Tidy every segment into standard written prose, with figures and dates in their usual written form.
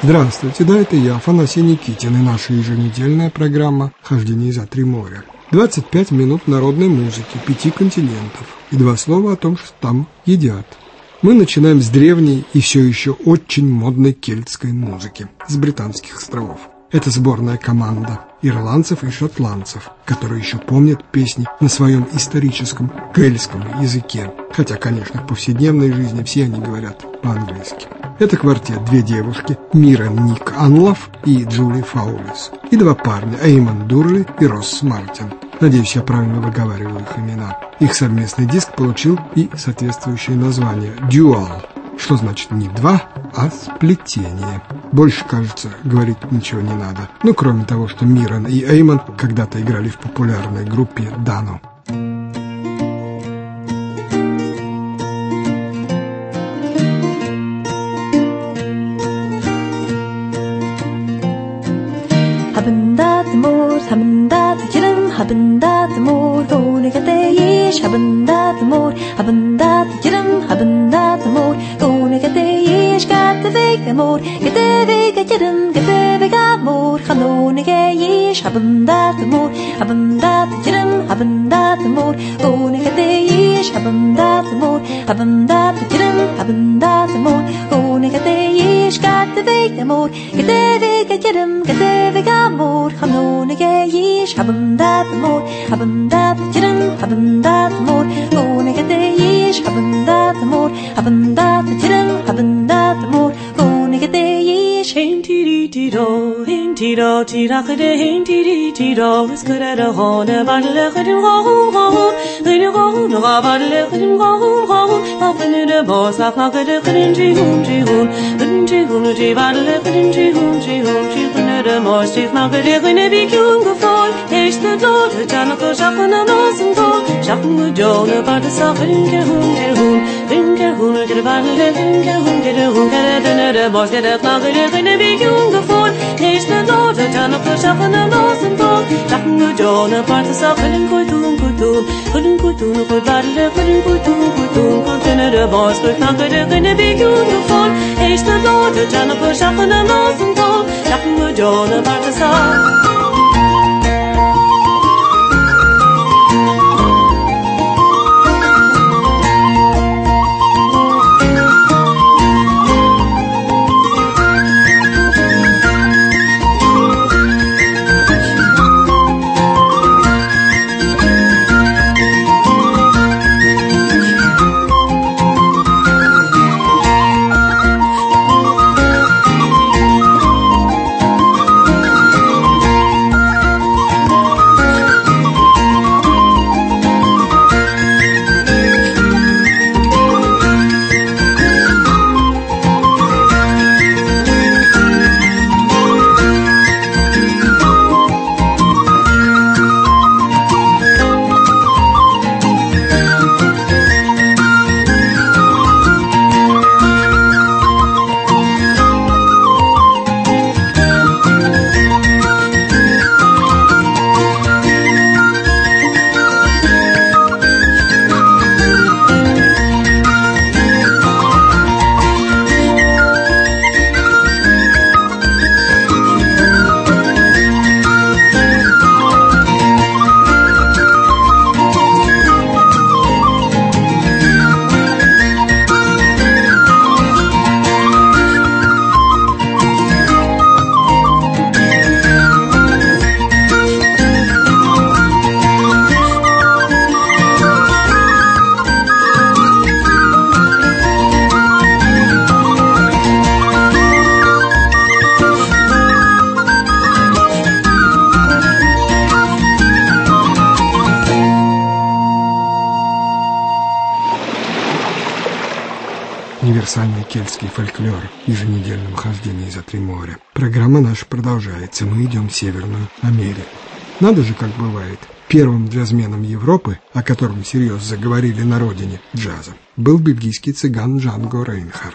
Здравствуйте, да, это я, Афанасий Никитин, и наша еженедельная программа «Хождение за три моря». 25 минут народной музыки 5 континентов и 2 слова о том, что там едят. Мы начинаем с древней и все еще очень модной кельтской музыки с Британских островов. Это сборная команда ирландцев и шотландцев, которые еще помнят песни на своем историческом гельском языке. Хотя, конечно, в повседневной жизни все они говорят по-английски. Это квартет, 2 девушки, Мира Ник Анлов и Джули Фаулис, и 2 парня, Эймон Дурли и Росс Мартин. Надеюсь, я правильно выговариваю их имена. Их совместный диск получил и соответствующее название «Dual», что значит не 2, а сплетение. Больше, кажется, говорить ничего не надо. Ну, кроме того, что Миран и Эймон когда-то играли в популярной группе «Дану». Habenda the moor, going at the years, habenda the moor, habenda the jirum, habenda the moor, going at the years, got the vega moor, get the vega jirum, get the vega moor, hanonic years, habenda the moor, habenda the jirum, habenda the moor, going at the years, habenda the moor, habenda the jirum, habenda the moor, going at the years, got the vega moor, get the vega jirum, get the vega moor, hanonic years, habenda the moor, habenda the jirum, habenda the moor, going at the years, habenda the moor, habenda the jirum, habenda the moor, going at the years. Hinty-dee-dee-do, hinty-do, tee-da-ka-de, hinty-dee-dee-do, it's good at a hole, a bottle-a-ka-dim-go-home, go-home, open it a boss, la-fa-ka-de-ka-dim-jee-hoom, jee-hoom, chicken at a moss, chief-ma-ka-de-ka-ne-be-kyung-go-fall, taste the door, the janaka, shakan-a-nos-and-go, shakan-go-jone, but-a-sa-ka-dim-ke-hoom, dim-ke-hoom, get a bottle-a-dim-ke-hoom, get a hoom, get-a-dun-at-a-boss, get-a-ma-ka-de-ka-ne-be-kyung-go-fall, taste the door, the janaka, shakan-a-nos-and-go, shakan-go-jone, but-a-sa-ka-dim-ko-tum-ko-tum, ko-tum-ko-tum, ko-ba-da-da-ka-dim-ko-tum-ko-tum, container boss, but-a-ka-de-ka-ne-be-kyung-go-fall, taste the door, the janaka, shakan-a-nos-and-go, shakan-go-jone, but-a-sa. Универсальный кельтский фольклор в еженедельном хождении за три моря. Программа наша продолжается, мы идем в Северную Америку. Надо же, как бывает, первым джазменом Европы, о котором всерьез заговорили на родине джаза, был бельгийский цыган Джанго Рейнхард.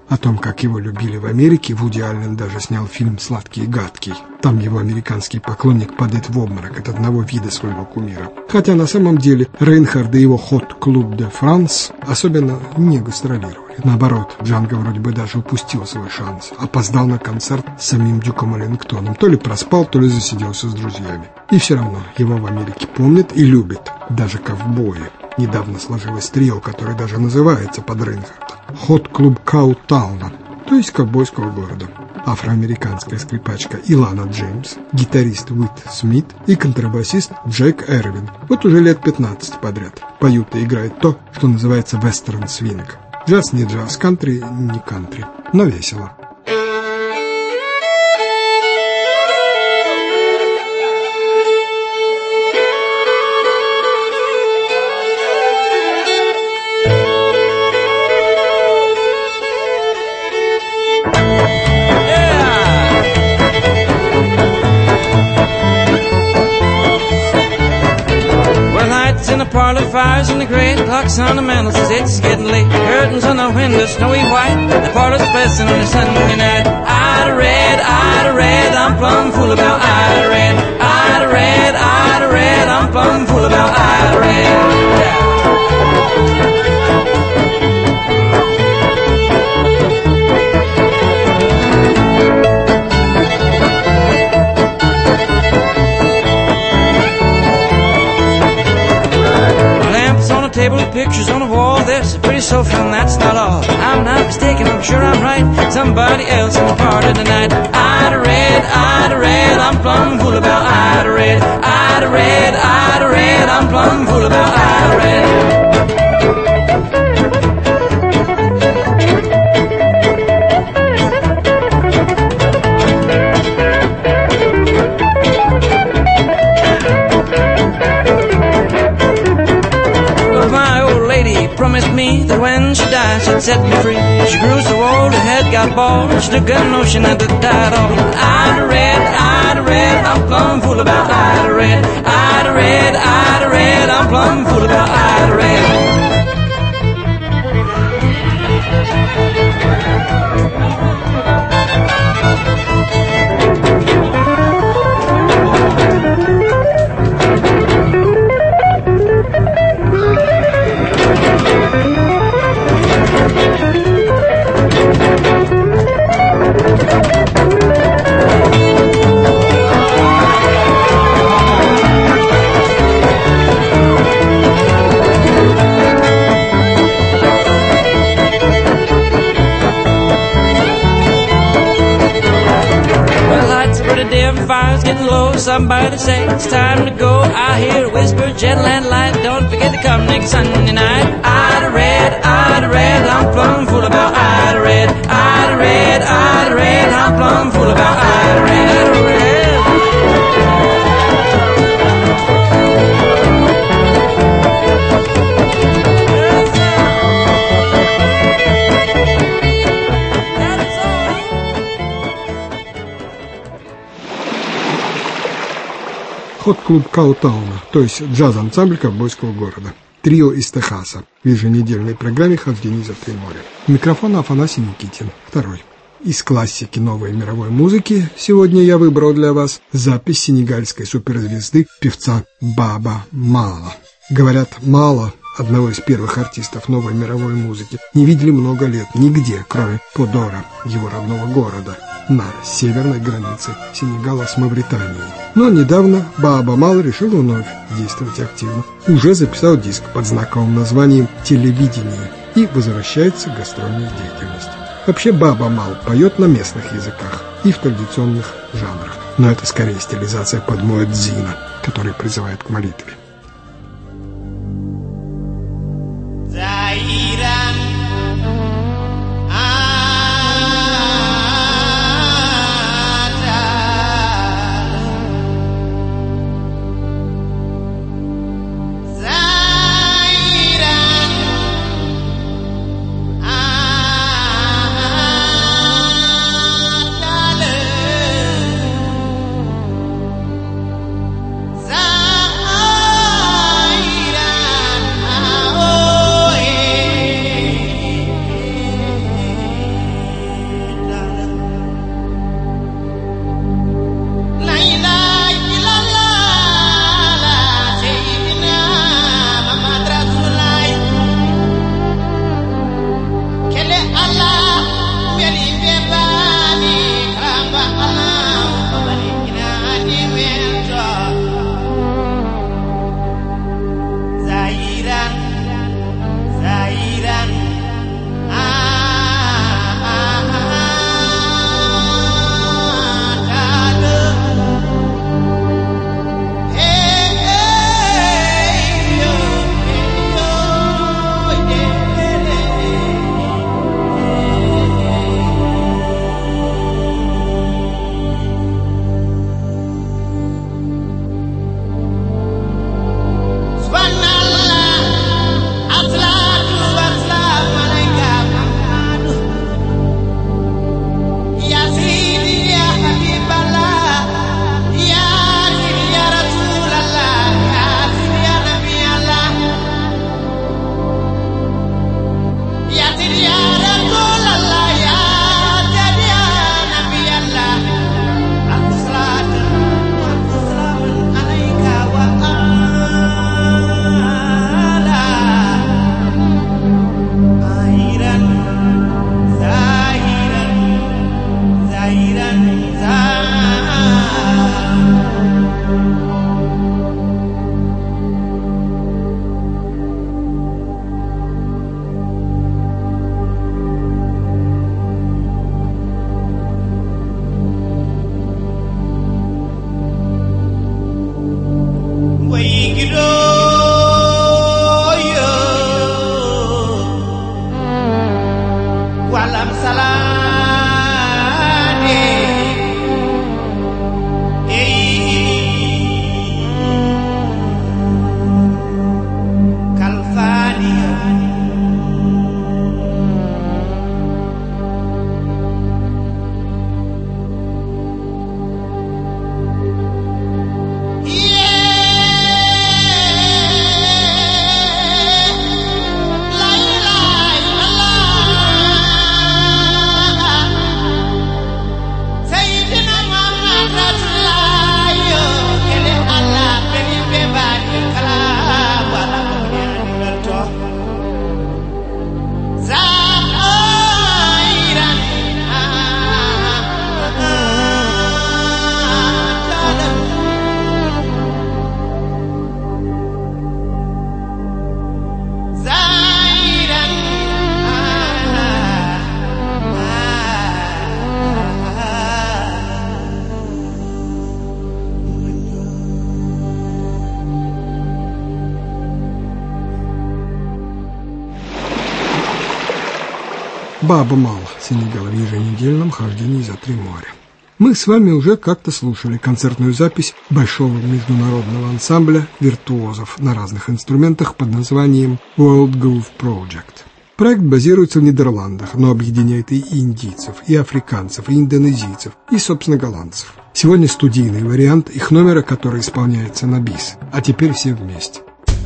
О том, как его любили в Америке, Вуди Аллен даже снял фильм «Сладкий и гадкий». Там его американский поклонник падает в обморок от одного вида своего кумира. Хотя на самом деле Рейнхард и его «Hot Club de France» особенно не гастролировали. Наоборот, Джанго вроде бы даже упустил свой шанс. Опоздал на концерт с самим Дюком Эллингтоном. То ли проспал, то ли засиделся с друзьями. И все равно его в Америке помнят и любят. Даже ковбои. Недавно сложилось трио, которое даже называется под Рейнхарда. Hot Club Cowtowna, то есть ковбойского города. Афроамериканская скрипачка Илана Джеймс, гитарист Уит Смит и контрабасист Джек Эрвин. Вот уже лет 15 подряд поют и играют то, что называется вестерн-свинг. Джаз не джаз, кантри не кантри, но весело. Parlor fires in the grate, clocks on the mantel says it's getting late. Curtains on the window, snowy white. The parlor's blessing on a Sunday night. Ida red, I'm plumb full about Ida red. Ida red, I'm plumb full about Ida red. Table with pictures on the wall. There's a pretty sofa and that's not all. I'm not mistaken, I'm sure I'm right. Somebody else in the party tonight. Ida red, I'm plumb full about Ida red. Ida red, I'm plumb full about Ida red. Promised me that when she died she'd set me free. She grew so old, her head got bald, and she took a notion that to die it all. Ida red, I'm plumb full about Ida red. Ida red, I'm plumb full about Ida red. Fire's getting low, somebody say it's time to go. I hear a whisper, gentle and light, don't forget to come next Sunday night. Ida red, I'm plumb full about Ida red. Ida red, I'm plumb full about Ida red. Hot Club Cowtowna, то есть джаз-ансамбль ковбойского города. Трио из Техаса. В еженедельной программе «Хождение за три моря». Микрофон Афанасий Никитин. Второй. Из классики новой мировой музыки сегодня я выбрал для вас запись сенегальской суперзвезды певца Баба Мала. Говорят, Мала, одного из первых артистов новой мировой музыки, не видели много лет нигде, кроме Подора, его родного города, на северной границе Сенегала с Мавританией. Но недавно Баба Мал решил вновь действовать активно. Уже записал диск под знаковым названием «Телевидение» и возвращается к гастрольной деятельности. Вообще Баба Мал поет на местных языках и в традиционных жанрах, но это скорее стилизация под муэдзина, который призывает к молитве. Za Баба Мал Сенегала в еженедельном хождении за 3 моря. Мы с вами уже как-то слушали концертную запись большого международного ансамбля виртуозов на разных инструментах под названием World Groove Project. Проект базируется в Нидерландах, но объединяет и индийцев, и африканцев, и индонезийцев, и, собственно, голландцев. Сегодня студийный вариант их номера, который исполняется на бис. А теперь все вместе.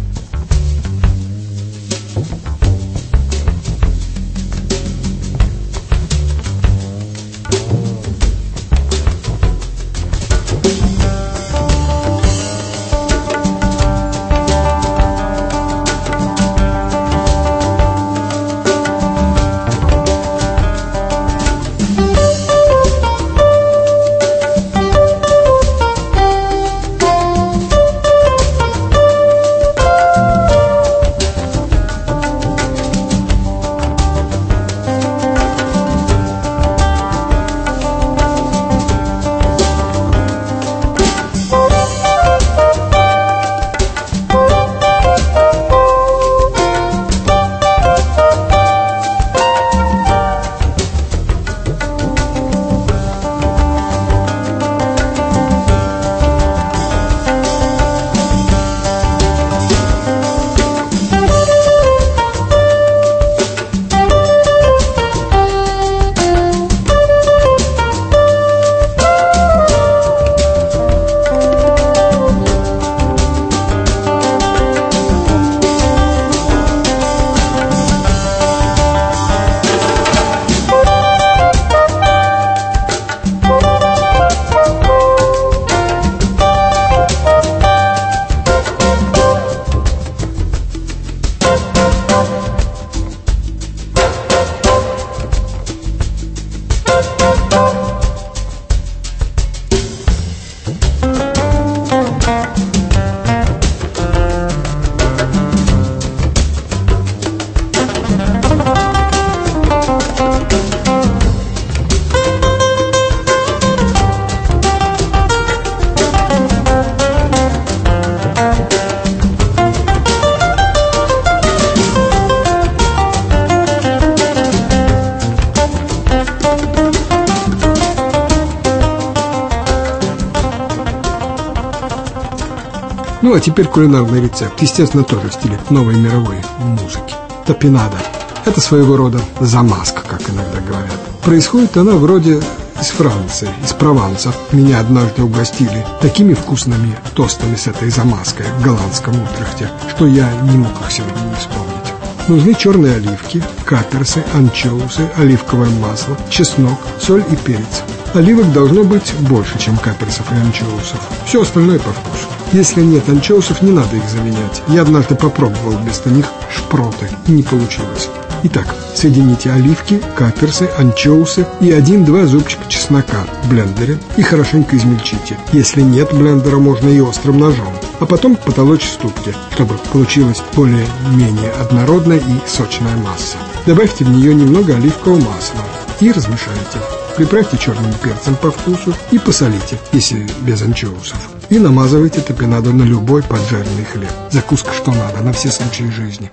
Ну а теперь кулинарный рецепт, естественно, тоже в стиле новой мировой музыки. Топинада. Это своего рода замазка, как иногда говорят. Происходит она вроде из Франции, из Прованса. Меня однажды угостили такими вкусными тостами с этой замазкой в голландском Утрехте, что я не мог их сегодня не вспомнить. Нужны черные оливки, каперсы, анчоусы, оливковое масло, чеснок, соль и перец. Оливок должно быть больше, чем каперсов и анчоусов. Все остальное по вкусу. Если нет анчоусов, не надо их заменять. Я однажды попробовал вместо них шпроты, и не получилось. Итак, соедините оливки, каперсы, анчоусы и 1-2 зубчика чеснока в блендере и хорошенько измельчите. Если нет блендера, можно и острым ножом. А потом потолочь в ступке, чтобы получилась более-менее однородная и сочная масса. Добавьте в нее немного оливкового масла и размешайте. Приправьте черным перцем по вкусу и посолите, если без анчоусов. И намазывайте топинаду на любой поджаренный хлеб. Закуска что надо, на все случаи жизни.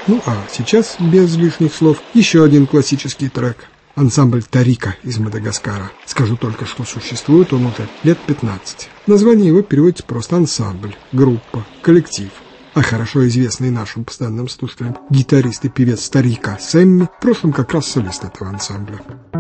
Ну а сейчас, без лишних слов, еще один классический трек. Ансамбль «Тарика» из Мадагаскара. Скажу только, что существует он уже лет 15. Название его переводится просто «ансамбль», «группа», «коллектив». А хорошо известный нашим постоянным слушателям гитарист и певец Тарика Сэмми в прошлом как раз солист этого ансамбля.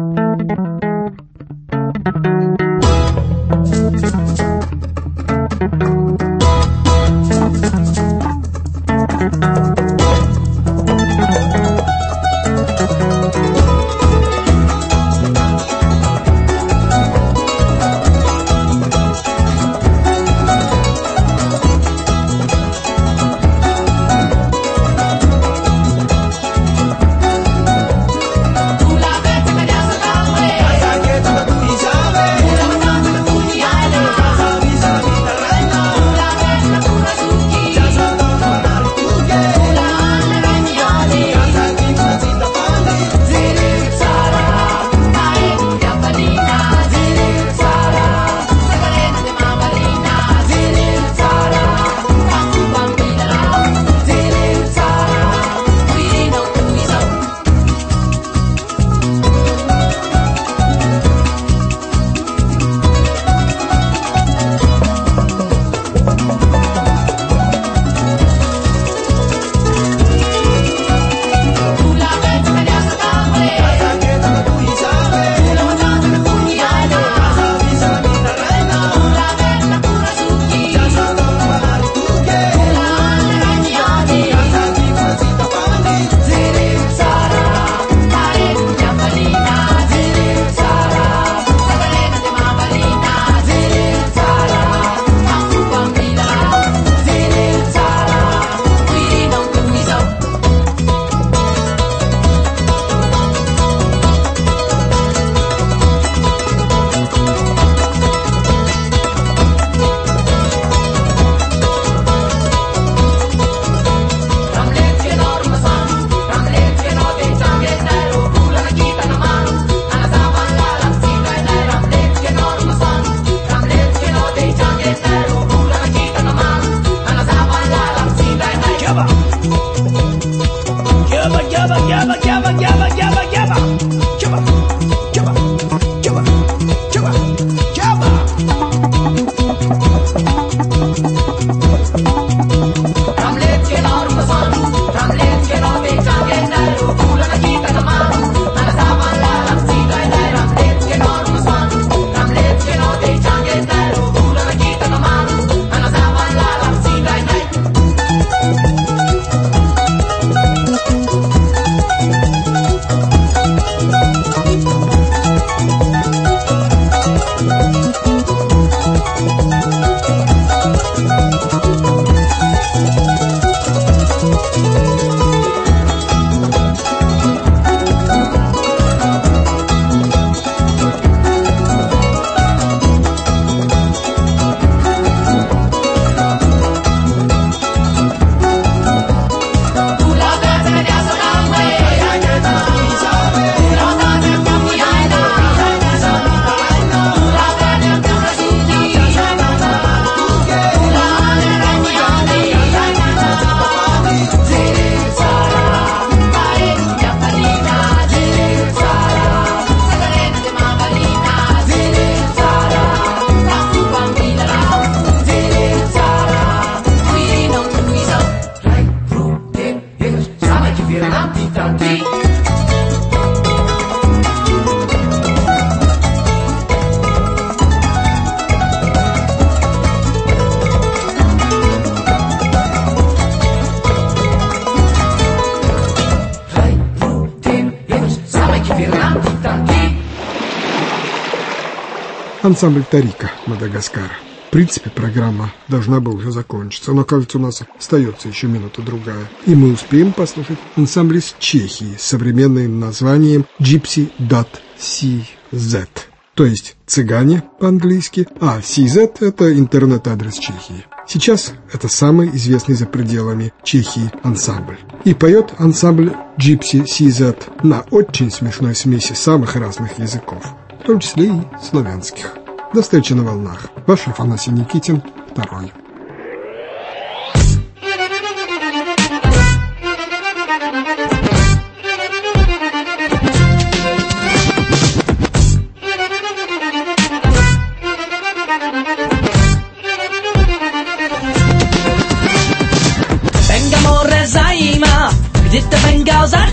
Ансамбль «Тарика», Мадагаскар. В принципе, программа должна была уже закончиться, но, кажется, у нас остается еще минута-другая. И мы успеем послушать ансамбль из Чехии с современным названием Gypsy.cz, то есть «цыгане» по-английски, а CZ – это интернет-адрес Чехии. Сейчас это самый известный за пределами Чехии ансамбль. И поет ансамбль Gypsy.cz на очень смешной смеси самых разных языков, в том числе и славянских. До встречи на волнах. Ваш Афанасий Никитин, 2.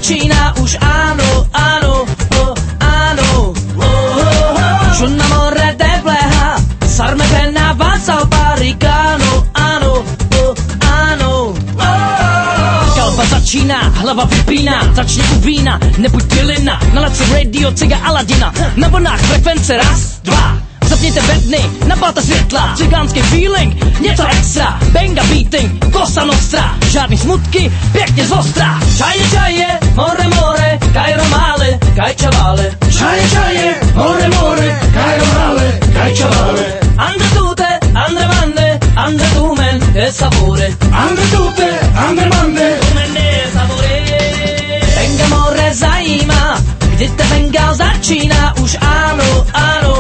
začíná už áno, áno, áno. Čo na more debleha, sarme penna avanza al paricano, áno, áno. Kalba začíná, hlava vypíná, začne u vína, nebuď pilina, nalad si radio, ciga Aladina, na vlnách frekvence raz, dva. Zapněte bedny, napálte světla, cigánský feeling, něco extra, benga beating, Cosa Nostra, žádný smutky, pěkně zostra. Čaje, čaje, more, more, Cairo male, kaj čavale. Čaje, čaje, more, more, Cairo male, kaj čavale. Andre tute, andre mande, andre tumen, de sapore. Andre tute, andre mande, tumen de sapore. Benga more zajímá, kdy te benga začíná, už áno, áno.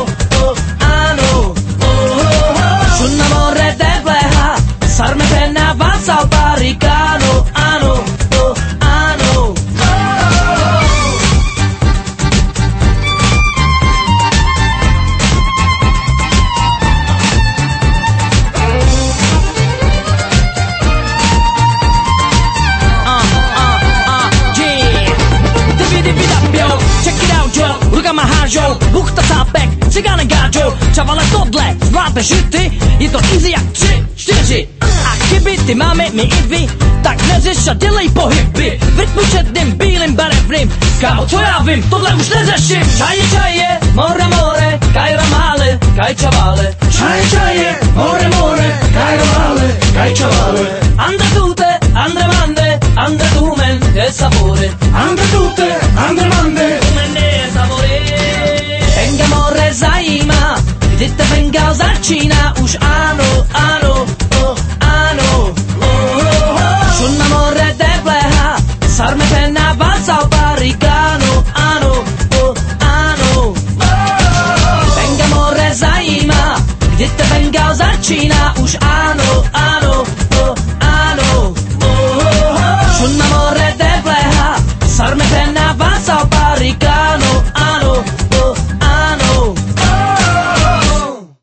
Una morre debleha, sarme penna avanza al paricano, ano, ano. Yeah. Check it out, Joe. Look at my hard Joe. Buchta tápek, cigáne gáčo. Čavale tohle, zvládne žity, je to easy jak 3, 4. A chyby ty máme my i vy, tak neřeš a dělej pohyby. V rytmu četným, bílým, barevným. Kámo, co já vím, tohle už neřeším. Čaje, čaje, more, more, Cairo male, kaj čavale. Čaje, čaje, more, more, Cairo male, kaj čavale. Andre tute, andre mande, andre tumen, de sapore. Andre tute, andre mande, tumen de sapore. Benga more zajímá, kdy te benga začíná, už áno, áno, áno. Čo na more debleha, sarme penna avanza al paricano, áno, áno. Benga more zajímá, kdy te benga začíná, už áno.